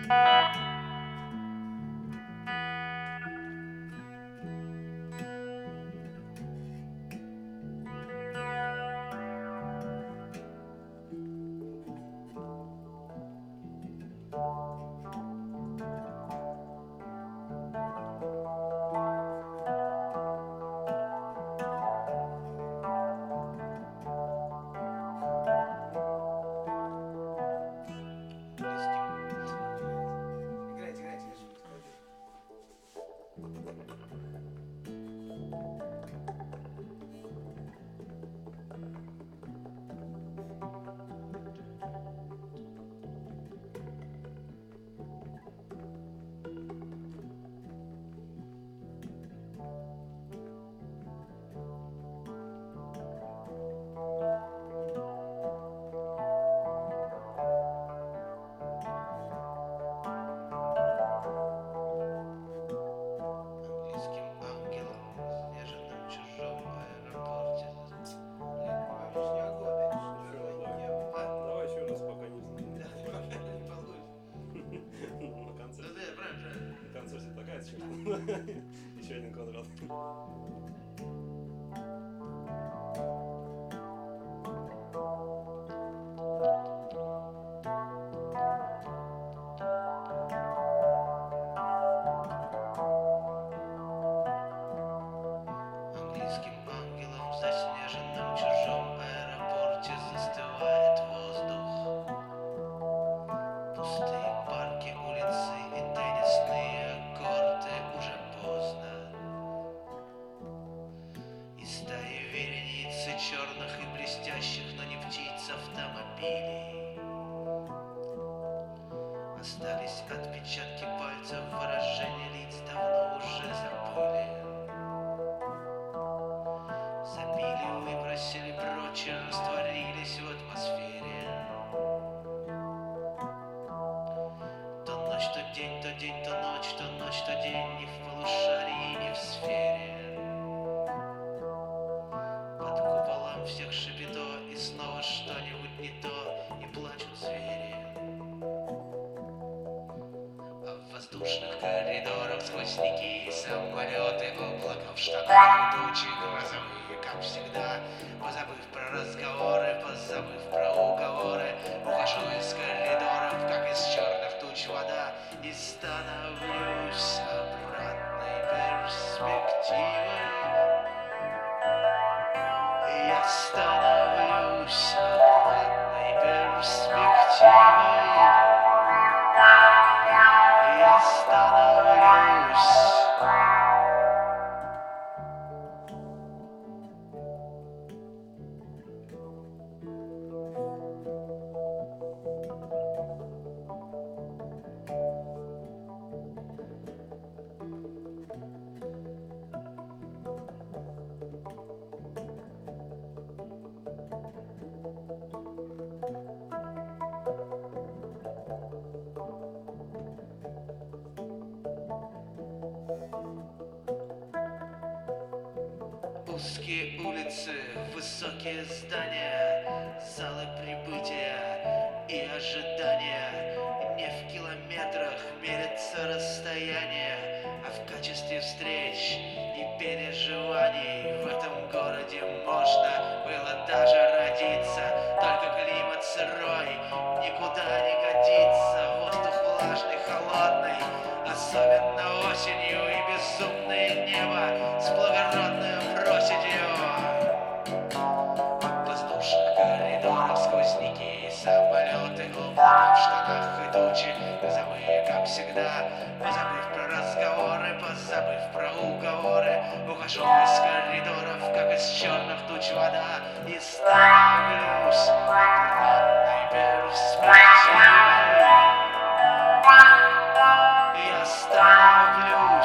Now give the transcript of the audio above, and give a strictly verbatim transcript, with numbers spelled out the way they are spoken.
Еще один квадрат. Английским ангелом в заснеженном чужом аэропорте застывает воздух. Пустые парки, улицы и теннисные корты. Уже поздно. И стаи вереницы черных и блестящих, но не птиц автомобилей. Остались отпечатки пальцев, выражения лиц давно уже забыли. Забили, выбросили прочь, растворились в атмосфере. То ночь, то день, то день, то ночь, то ночь, то день. Не в полушарии, не в сфере. Под куполом всех шипито, и снова что-нибудь не то, и плачут звери. А в воздушных коридорах сквозняки и самолеты, облака в штанах, тучи грозовые, как всегда. Позабыв про разговоры, позабыв про уговоры, ухожу из коридоров, как из черных туч вода, и становлюсь обратной перспективой. Я становлюсь обратной перспективой. Я становлюсь. Узкие улицы, высокие здания, залы прибытия и ожидания. Не в километрах мерятся расстояния, а в качестве встреч и переживаний. В этом городе можно было даже родиться, только климат сырой никуда не годится. Воздух влажный, холодный, особенно осенью, и безумное небо с благородной проседью. В воздушных коридорах сквозняки и самолеты, облака в штанах и тучи грозовые, как всегда. Позабыв про разговоры, позабыв про уговоры, ухожу из коридоров, как из черных туч вода, и становлюсь обратной перспективой. Я становлюсь.